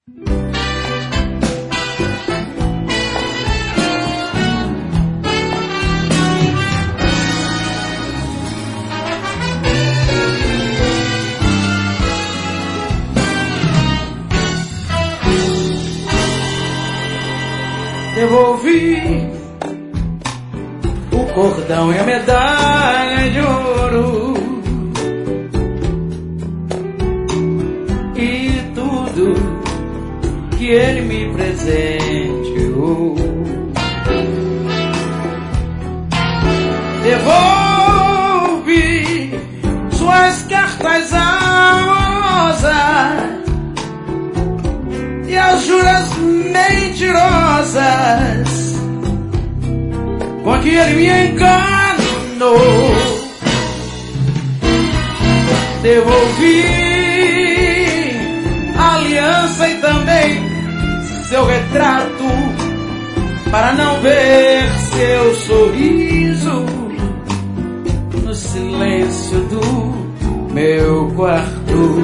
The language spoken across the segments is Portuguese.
Devolvi o cordão e a medalha de ouro e tudo que ele me presenteou. Devolvi suas cartas amorosas e as juras mentirosas com que ele me enganou. Devolvi a aliança e também seu retrato para não ver seu sorriso no silêncio do meu quarto.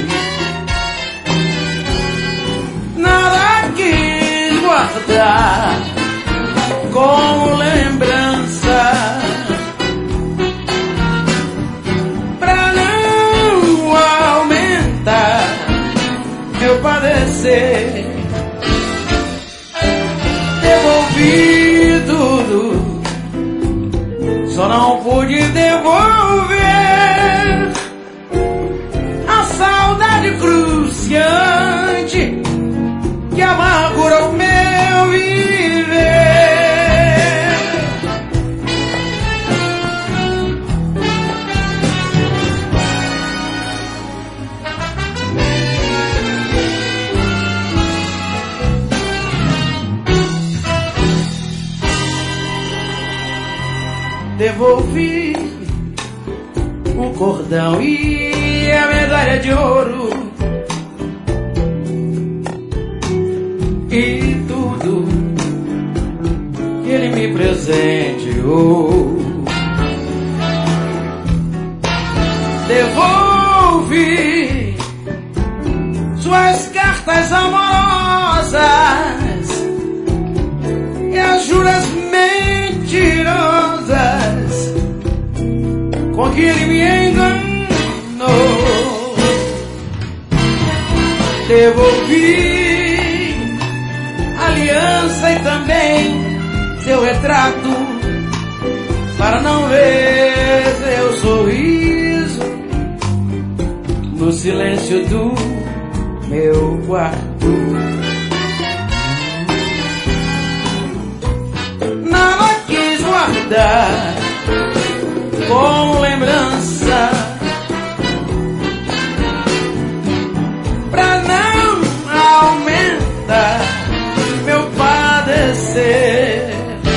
Nada quis guardar como lembrança pra não aumentar meu padecer. Devolvi tudo, só não pude devolver a saudade cruciante que amargura o meu viver. Devolvi o cordão e a medalha de ouro e tudo que ele me presenteou. Devolvi suas cartas amorosas e as juras mentirosas com que ele me enganou. Devolvi aliança e também seu retrato para não ver seu sorriso no silêncio do meu quarto. Nada quis guardar como lembrança pra não aumentar meu padecer.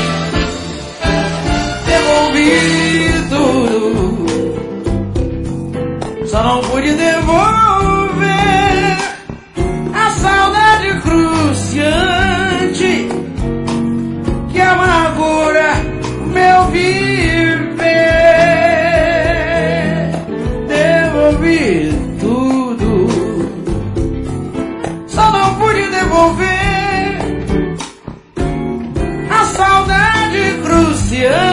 Devolvi tudo, só não pude devolver a saudade cruciante que amargura o meu viver. Devolvi tudo, só não pude devolver a saudade cruciante